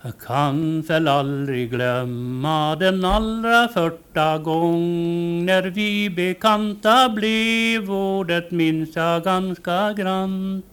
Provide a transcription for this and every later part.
Jag kan väl aldrig glömma den allra första gång när vi bekanta blev, och det minns jag ganska grant.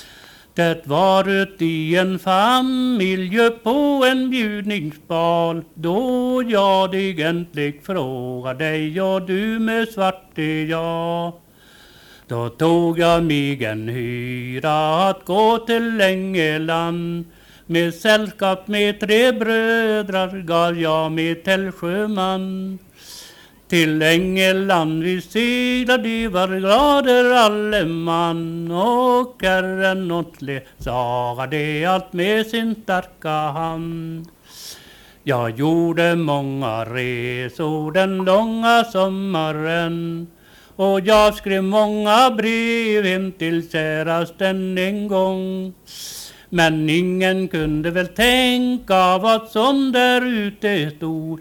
Det var ut i en familj på en bjudningsbal, då jag dig äntligen frågade dig och du med svarte ja. Då tog jag mig en hyra att gå till England. Med sällskap med 3 brödrar gav jag mig till sjöman. Till England vi seglade, var glader alle man. Och Herren åtle sagade allt med sin starka hand. Jag gjorde många resor den långa sommaren, och jag skrev många brev hem till kärasten en gång. Men ingen kunde väl tänka vad som där ute stod.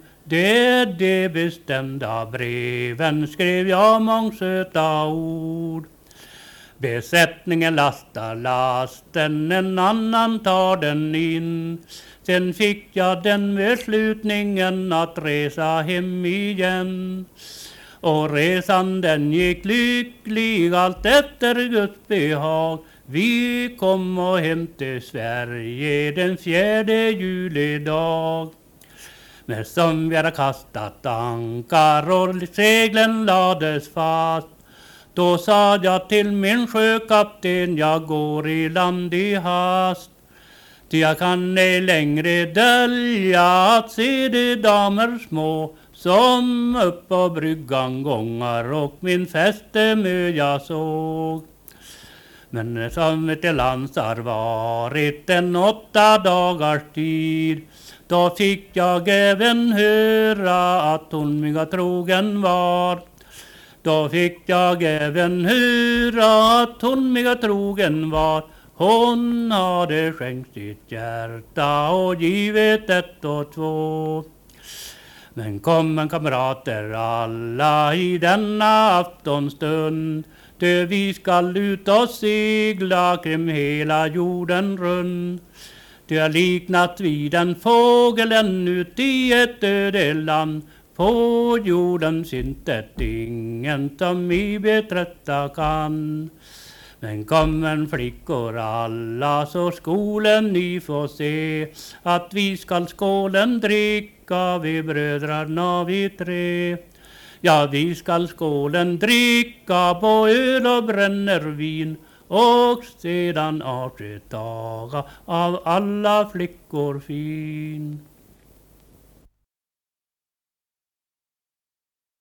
Det bestämda breven skrev jag mångsöta ord. Besättningen lastar lasten, en annan tar den in. Sen fick jag den beslutningen att resa hem igen. Och resan den gick lycklig allt efter Guds behag. Vi kom och hem till Sverige den 4 julidag. När som vi hade kastat ankar och seglen lades fast, då sa jag till min sjökapten, jag går i land i hast. Ty jag kan ej längre dölja att se de damer små, som upp på bryggan gångar och min fästemö jag såg. Men som till lands har varit en 8 dagars tid, då fick jag även höra att hon mig trogen var. Då fick jag även höra att hon mig trogen var. Hon hade skänkt sitt hjärta och givet 1 och 2. Men kom kamrater alla i denna aftonstund, då vi skall ut och segla kring hela jorden rund. Ty jag liknat vid en fågelen ut i ett öde land. På jorden sintet ingen som mig beträtta kan. Men kommer flickor alla, så skolen ni får se, att vi skall skålen dricka, vi brödrarna vi 3. Ja, vi skall skålen dricka på öl och brännevin, och sedan avsked taga av alla flickor fin.